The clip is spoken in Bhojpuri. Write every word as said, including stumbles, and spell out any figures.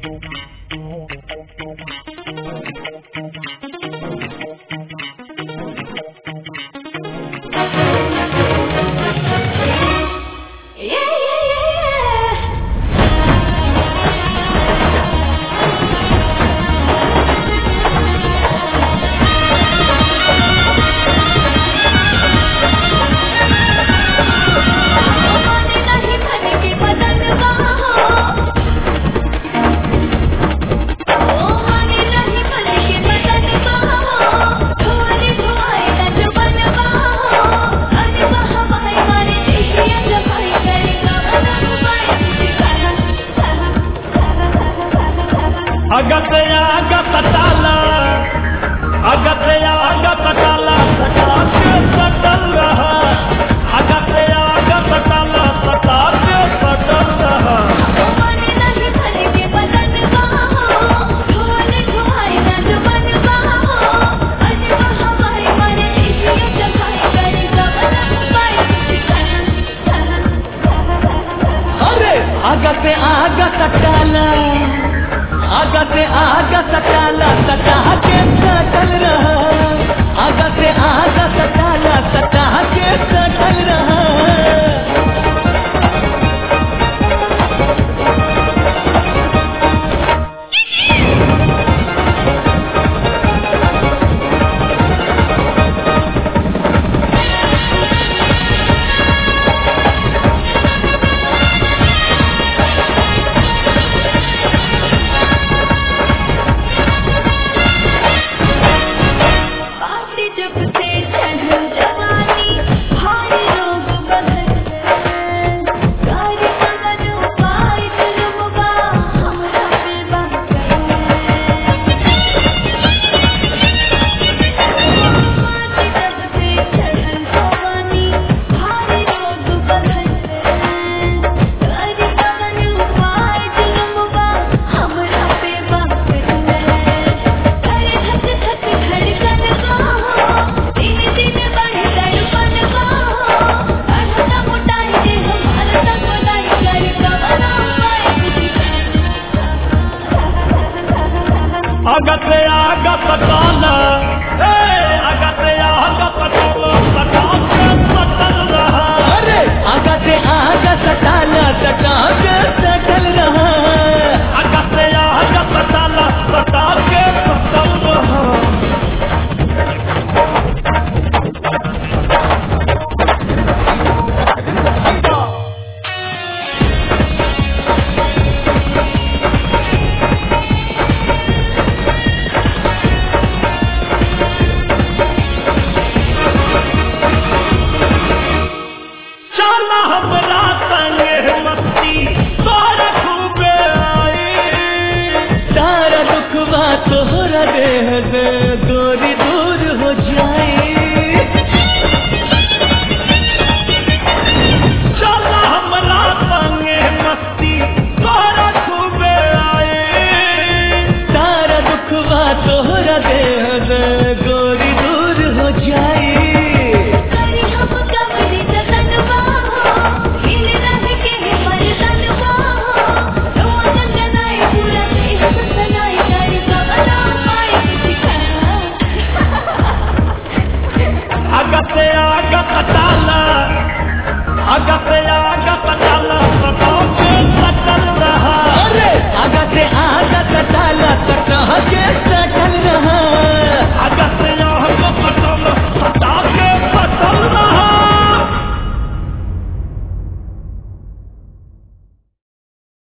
अगते आगा सटाला अगते आगा सटाला सटा के सटल रहा अगते आगा सटाला सटा के सटल रहा अरे अगते आगा सटाला आगा से आगा सटाला सटा के सटल रहा आगा से आगा सटाला सटा के सटल रहा अगते आगा सटाला अगते आगा सटाला सटा के सटल रहा अरे अगते आगा सटाला सटा के सटल रहा अगते आगा सटाला सटा के सटल रहा तोहरा देह दे